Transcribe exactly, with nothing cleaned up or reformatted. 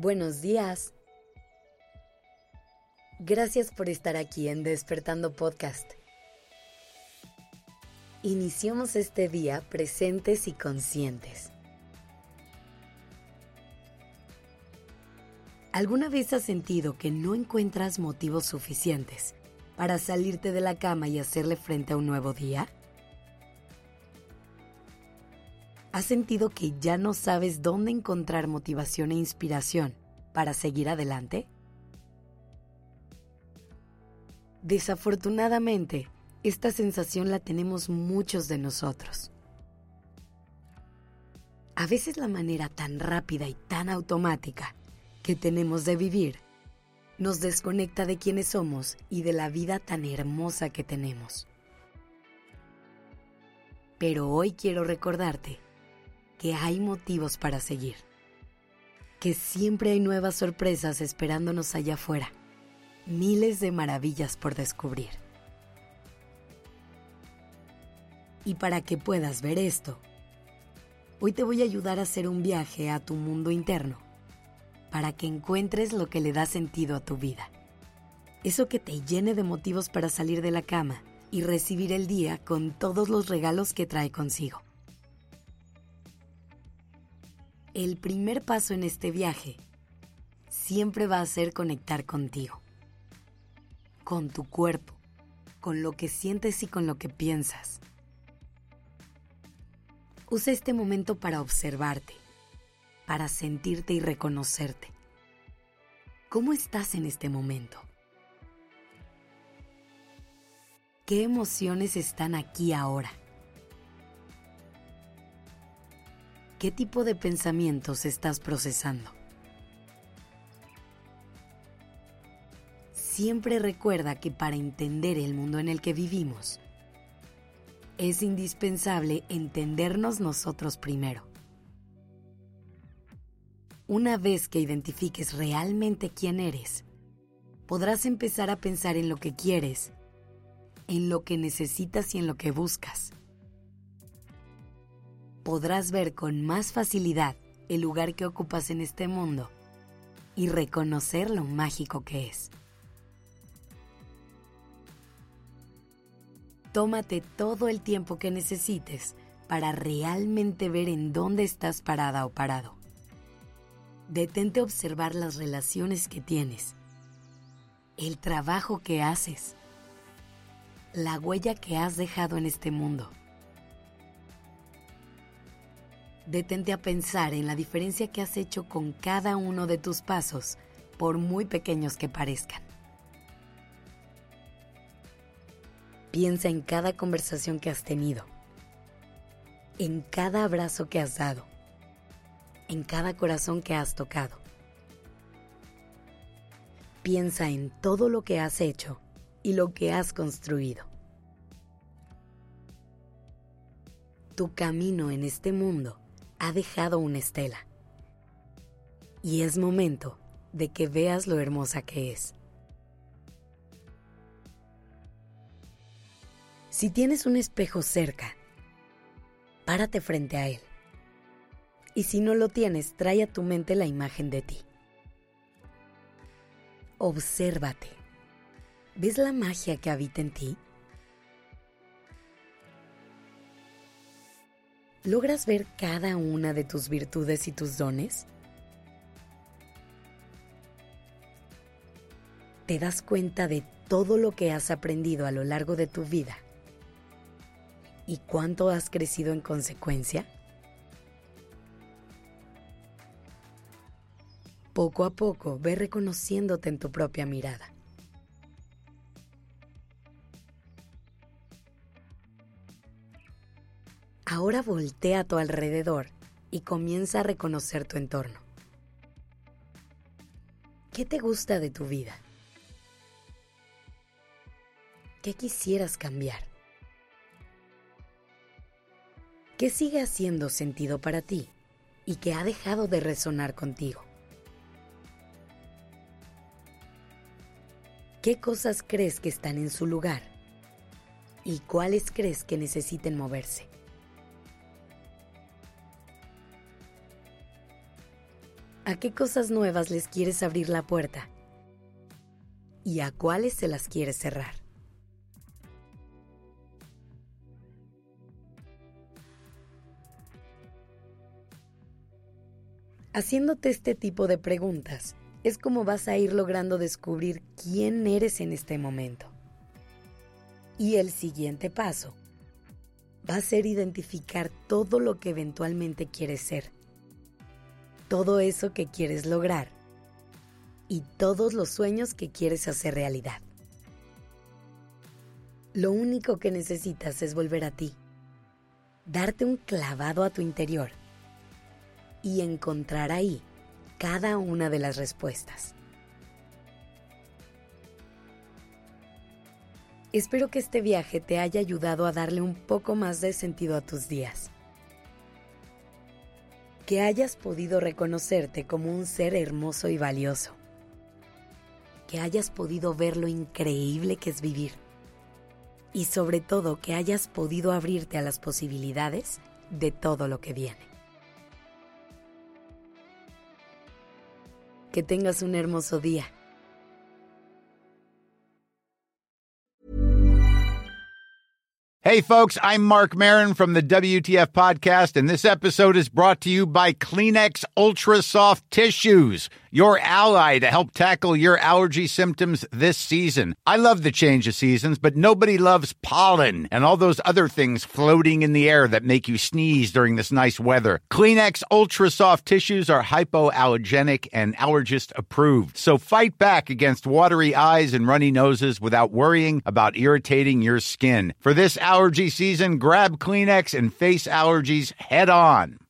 Buenos días. Gracias por estar aquí en Despertando Podcast. Iniciamos este día presentes y conscientes. ¿Alguna vez has sentido que no encuentras motivos suficientes para salirte de la cama y hacerle frente a un nuevo día? ¿Has sentido que ya no sabes dónde encontrar motivación e inspiración para seguir adelante? Desafortunadamente, esta sensación la tenemos muchos de nosotros. A veces la manera tan rápida y tan automática que tenemos de vivir nos desconecta de quiénes somos y de la vida tan hermosa que tenemos. Pero hoy quiero recordarte que hay motivos para seguir, que siempre hay nuevas sorpresas esperándonos allá afuera, miles de maravillas por descubrir. Y para que puedas ver esto, hoy te voy a ayudar a hacer un viaje a tu mundo interno, para que encuentres lo que le da sentido a tu vida, eso que te llene de motivos para salir de la cama y recibir el día con todos los regalos que trae consigo. El primer paso en este viaje siempre va a ser conectar contigo, con tu cuerpo, con lo que sientes y con lo que piensas. Usa este momento para observarte, para sentirte y reconocerte. ¿Cómo estás en este momento? ¿Qué emociones están aquí ahora? ¿Qué tipo de pensamientos estás procesando? Siempre recuerda que para entender el mundo en el que vivimos, es indispensable entendernos nosotros primero. Una vez que identifiques realmente quién eres, podrás empezar a pensar en lo que quieres, en lo que necesitas y en lo que buscas. Podrás ver con más facilidad el lugar que ocupas en este mundo y reconocer lo mágico que es. Tómate todo el tiempo que necesites para realmente ver en dónde estás parada o parado. Detente a observar las relaciones que tienes, el trabajo que haces, la huella que has dejado en este mundo. Detente a pensar en la diferencia que has hecho con cada uno de tus pasos, por muy pequeños que parezcan. Piensa en cada conversación que has tenido, en cada abrazo que has dado, en cada corazón que has tocado. Piensa en todo lo que has hecho y lo que has construido. Tu camino en este mundo ha dejado una estela, y es momento de que veas lo hermosa que es. Si tienes un espejo cerca, párate frente a él. Y si no lo tienes, trae a tu mente la imagen de ti. Obsérvate. ¿Ves la magia que habita en ti? ¿Logras ver cada una de tus virtudes y tus dones? ¿Te das cuenta de todo lo que has aprendido a lo largo de tu vida? ¿Y cuánto has crecido en consecuencia? Poco a poco ve reconociéndote en tu propia mirada. Ahora voltea a tu alrededor y comienza a reconocer tu entorno. ¿Qué te gusta de tu vida? ¿Qué quisieras cambiar? ¿Qué sigue haciendo sentido para ti y que ha dejado de resonar contigo? ¿Qué cosas crees que están en su lugar y cuáles crees que necesiten moverse? ¿A qué cosas nuevas les quieres abrir la puerta? ¿Y a cuáles se las quieres cerrar? Haciéndote este tipo de preguntas, es como vas a ir logrando descubrir quién eres en este momento. Y el siguiente paso va a ser identificar todo lo que eventualmente quieres ser, todo eso que quieres lograr y todos los sueños que quieres hacer realidad. Lo único que necesitas es volver a ti, darte un clavado a tu interior y encontrar ahí cada una de las respuestas. Espero que este viaje te haya ayudado a darle un poco más de sentido a tus días. Que hayas podido reconocerte como un ser hermoso y valioso. Que hayas podido ver lo increíble que es vivir. Y sobre todo que hayas podido abrirte a las posibilidades de todo lo que viene. Que tengas un hermoso día. Hey, folks, I'm Mark Maron from the W T F Podcast, and this episode is brought to you by Kleenex Ultra Soft Tissues, your ally to help tackle your allergy symptoms this season. I love the change of seasons, but nobody loves pollen and all those other things floating in the air that make you sneeze during this nice weather. Kleenex Ultra Soft Tissues are hypoallergenic and allergist approved, so fight back against watery eyes and runny noses without worrying about irritating your skin. For this allergy season, grab Kleenex and face allergies head on.